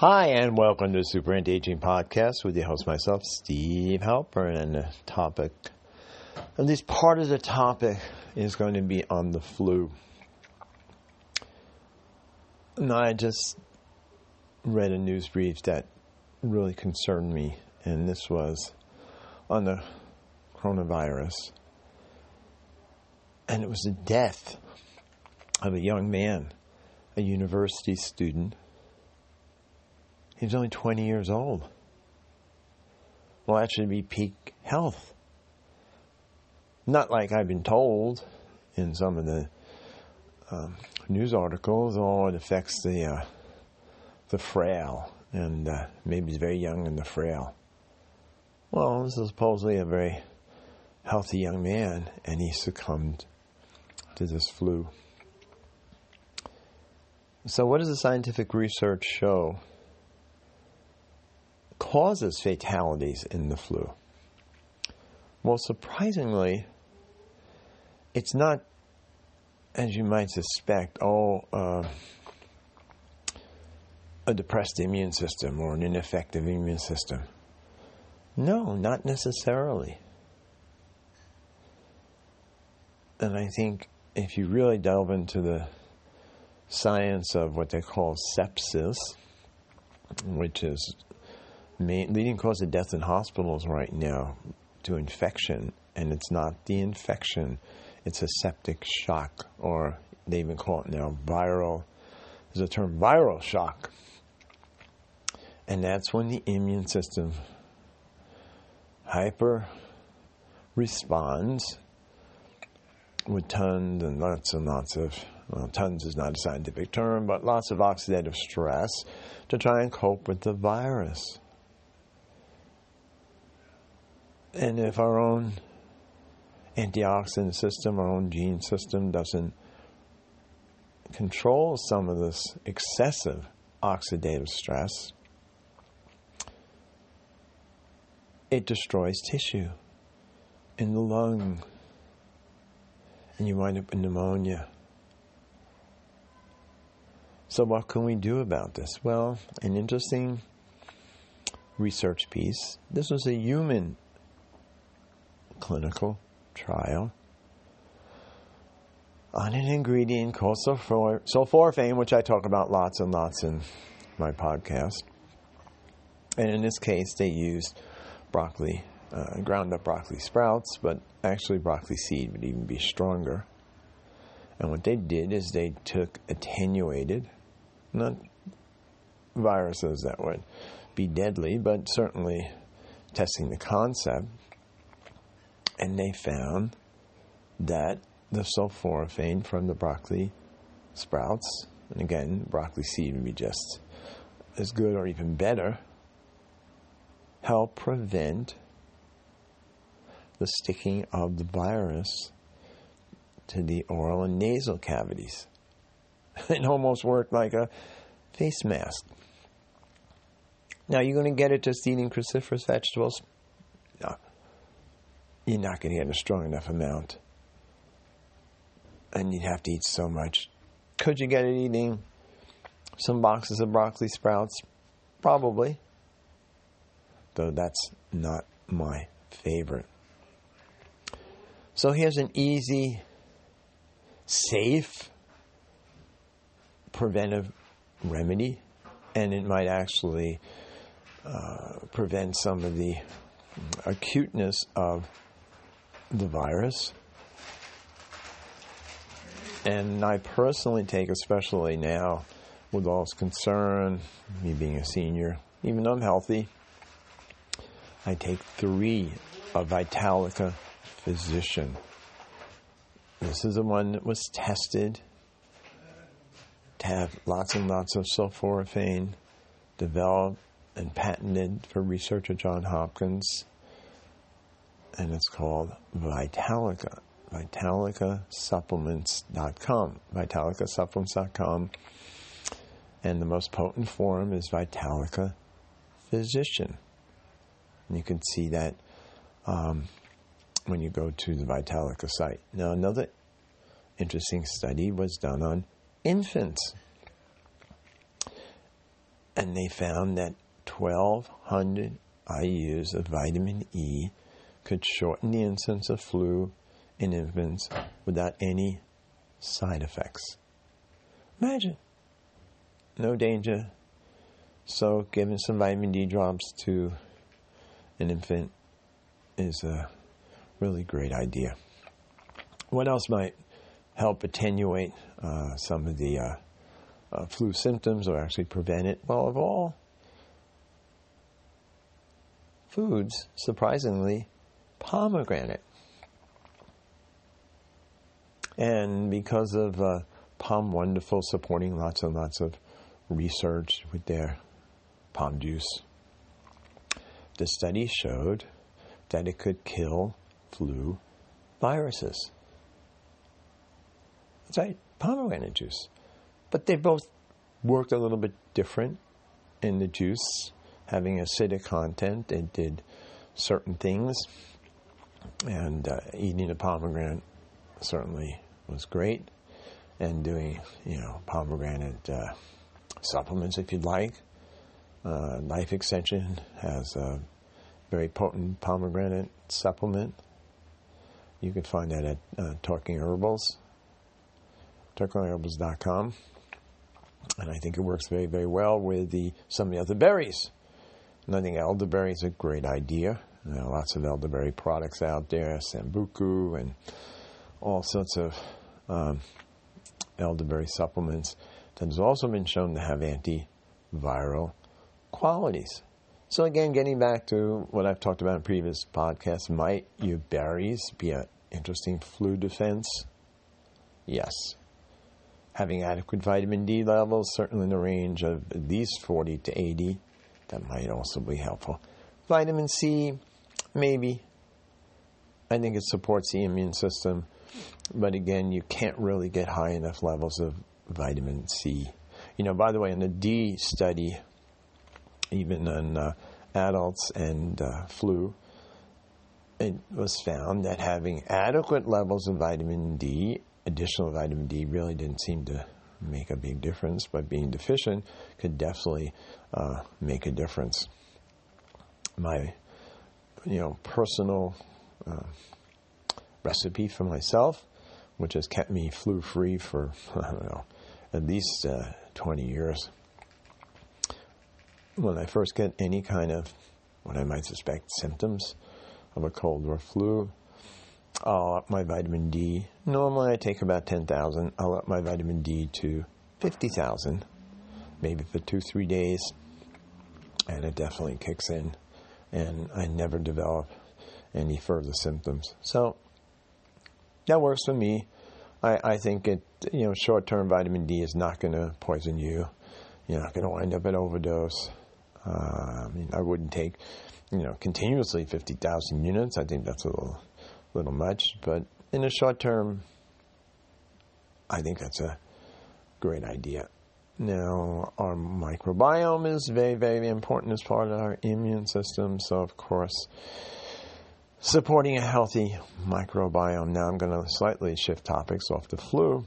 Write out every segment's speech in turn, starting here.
Hi, and welcome to Super Anti-Aging Podcast with your host, myself, Steve Halper. And the topic, at least part of the topic, is going to be on the flu. And I just read a news brief that really concerned me, and this was on the coronavirus. And it was the death of a young man, a university student. He was only 20 years old. Will actually be peak health. Not like I've been told in some of the news articles, it affects the frail, and maybe he's very young and the frail. Well, this is supposedly a very healthy young man, and he succumbed to this flu. So what does the scientific research show causes fatalities in the flu? Well, surprisingly, it's not, as you might suspect, a depressed immune system or an ineffective immune system. No, not necessarily. And I think if you really delve into the science of what they call sepsis, which is leading cause of death in hospitals right now to infection, and it's not the infection, it's a septic shock, or they even call it now viral. There's a term, viral shock. And that's when the immune system hyper responds with tons and lots of, tons is not a scientific term, but lots of oxidative stress to try and cope with the virus. And if our own antioxidant system, our own gene system doesn't control some of this excessive oxidative stress, it destroys tissue in the lung, and you wind up with pneumonia. So what can we do about this? Well, an interesting research piece. This was a human clinical trial on an ingredient called sulforaphane, which I talk about lots and lots in my podcast. And in this case, they used broccoli, ground up broccoli sprouts, but actually broccoli seed would even be stronger. And what they did is they took attenuated, not viruses that would be deadly, but certainly testing the concept. And they found that the sulforaphane from the broccoli sprouts, and again, broccoli seed would be just as good or even better, help prevent the sticking of the virus to the oral and nasal cavities. It almost worked like a face mask. Now, you're going to get it just eating cruciferous vegetables? No. You're not going to get a strong enough amount. And you'd have to eat so much. Could you get it eating some boxes of broccoli sprouts? Probably. Though that's not my favorite. So here's an easy, safe, preventive remedy. And it might actually prevent some of the acuteness of the virus. And I personally take, especially now with all this concern, me being a senior, even though I'm healthy, I take 3 of Vitalica Physician. This is the one that was tested to have lots and lots of sulforaphane, developed and patented for research at Johns Hopkins. And it's called Vitalica. VitalicaSupplements.com. VitalicaSupplements.com. And the most potent form is Vitalica Physician. And you can see that when you go to the Vitalica site. Now, another interesting study was done on infants. And they found that 1,200 IUs of vitamin E could shorten the incidence of flu in infants without any side effects. Imagine. No danger. So giving some vitamin D drops to an infant is a really great idea. What else might help attenuate some of the flu symptoms or actually prevent it? Well, of all foods, surprisingly, pomegranate. And because of Pom Wonderful supporting lots and lots of research with their pom juice, the study showed that it could kill flu viruses. That's right, pomegranate juice. But they both worked a little bit different in the juice. Having acidic content, it did certain things. And eating a pomegranate certainly was great. And doing, pomegranate supplements if you'd like. Life Extension has a very potent pomegranate supplement. You can find that at Talking Herbals, talkingherbals.com. And I think it works very, very well with some of the other berries. And I think elderberry is a great idea. There are lots of elderberry products out there, Sambuku and all sorts of elderberry supplements that has also been shown to have antiviral qualities. So again, getting back to what I've talked about in previous podcasts, might your berries be an interesting flu defense? Yes. Having adequate vitamin D levels, certainly in the range of at least 40 to 80, that might also be helpful. Vitamin C, maybe. I think it supports the immune system. But again, you can't really get high enough levels of vitamin C. By the way, in the D study, even in adults and flu, it was found that having adequate levels of vitamin D, additional vitamin D, really didn't seem to make a big difference, but being deficient could definitely make a difference. My, personal recipe for myself, which has kept me flu-free for, at least 20 years. When I first get any kind of, what I might suspect, symptoms of a cold or flu, I'll up my vitamin D. Normally I take about 10,000. I'll up my vitamin D to 50,000, maybe for 2-3 days, and it definitely kicks in, and I never develop any further symptoms. So that works for me. I think short-term vitamin D is not going to poison you. You're not going to wind up at overdose. I wouldn't take, continuously 50,000 units. I think that's a little much. But in the short term, I think that's a great idea. Now, our microbiome is very, very important as part of our immune system. So, of course, supporting a healthy microbiome. Now I'm going to slightly shift topics off the flu.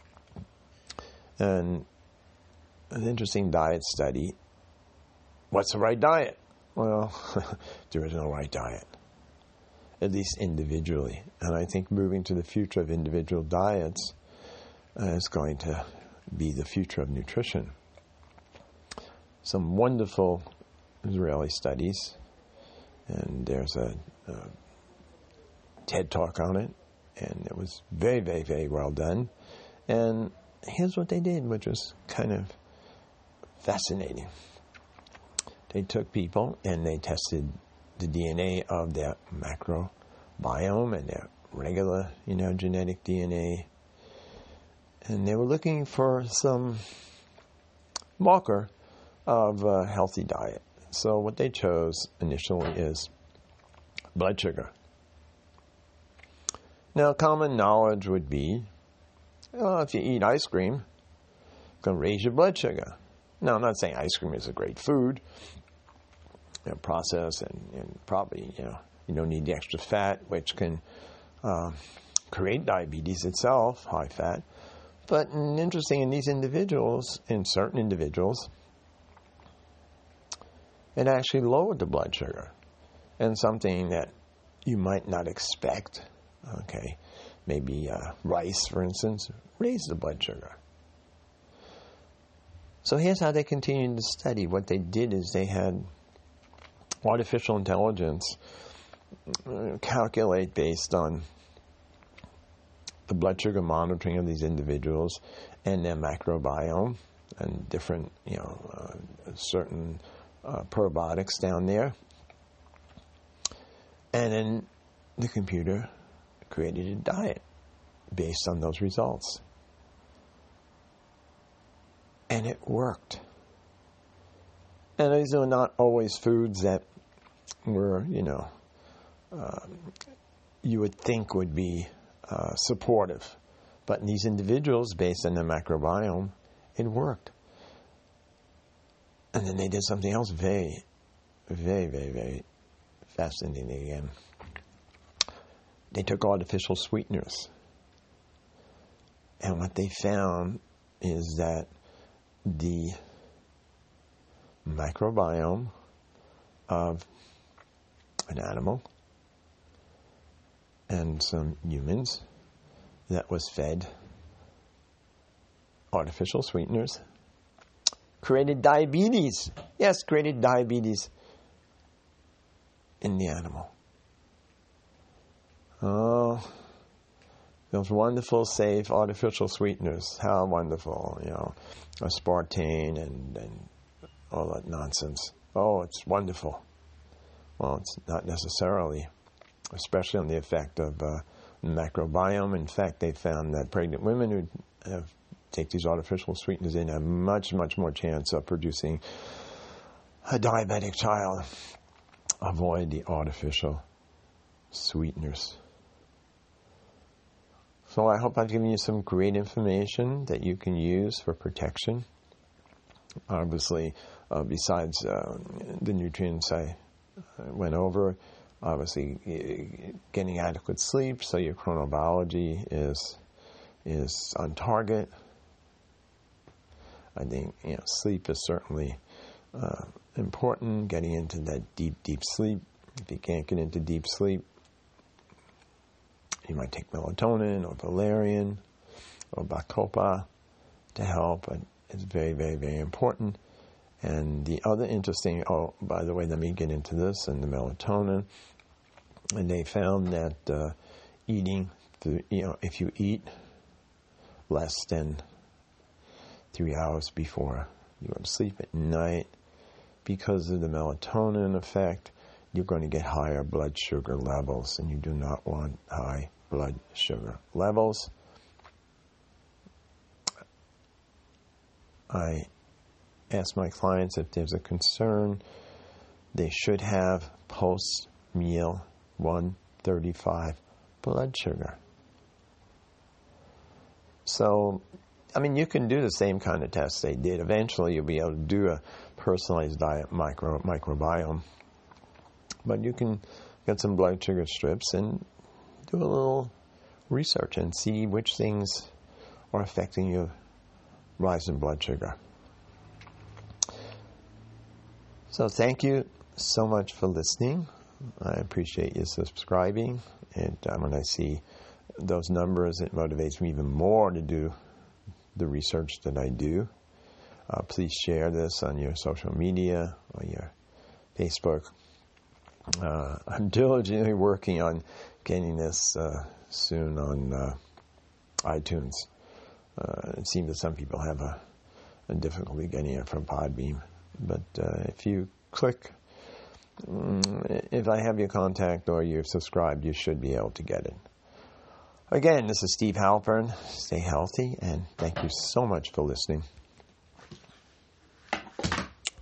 And an interesting diet study. What's the right diet? Well, there is no right diet, at least individually. And I think moving to the future of individual diets is going to be the future of nutrition. Some wonderful Israeli studies, and there's a TED Talk on it, and it was very, very, very well done. And here's what they did, which was kind of fascinating. They took people and they tested the DNA of their macrobiome and their regular, genetic DNA. And they were looking for some marker of a healthy diet. So what they chose initially is blood sugar. Now, common knowledge would be, if you eat ice cream, it's going to raise your blood sugar. Now, I'm not saying ice cream is a great food, processed, and probably, you don't need the extra fat, which can create diabetes itself, high fat. But interesting, in these individuals, in certain individuals, It actually lowered the blood sugar. And something that you might not expect, okay, maybe rice, for instance, raised the blood sugar. So here's how they continued to study. What they did is they had artificial intelligence calculate based on the blood sugar monitoring of these individuals and their microbiome and different, certain probiotics down there. And then the computer created a diet based on those results. And it worked. And these are not always foods that were, you would think would be supportive. But in these individuals, based on their microbiome, it worked. And then they did something else very, very, very, very fascinating again. They took artificial sweeteners. And what they found is that the microbiome of an animal and some humans that was fed artificial sweeteners created diabetes. Yes, created diabetes in the animal. Oh, those wonderful, safe artificial sweeteners. How wonderful, aspartame and all that nonsense. Oh, it's wonderful. Well, it's not necessarily, especially on the effect of the microbiome. In fact, they found that pregnant women who take these artificial sweeteners in have much, much more chance of producing a diabetic child. Avoid the artificial sweeteners. So I hope I've given you some great information that you can use for protection. Obviously, besides the nutrients I went over, obviously getting adequate sleep so your chronobiology is on target. I think sleep is certainly important. Getting into that deep sleep. If you can't get into deep sleep, you might take melatonin or valerian or bacopa to help. But it's very, very, very important. And the other interesting, by the way, let me get into this and the melatonin. And they found that eating, if you eat less than 3 hours before you go to sleep at night, because of the melatonin effect, you're going to get higher blood sugar levels, and you do not want high blood sugar levels. I ask my clients if there's a concern, they should have post-meal 135 blood sugar. So, you can do the same kind of tests they did. Eventually, you'll be able to do a personalized diet microbiome. But you can get some blood sugar strips and do a little research and see which things are affecting your rise in blood sugar. So thank you so much for listening. I appreciate you subscribing. And when I see those numbers, it motivates me even more to do the research that I do. Please share this on your social media, on your Facebook. I'm diligently working on getting this soon on iTunes. It seems that some people have a difficulty getting it from Podbean. But if you click, if I have your contact or you've subscribed, you should be able to get it. Again, this is Steve Halpern. Stay healthy, and thank you so much for listening.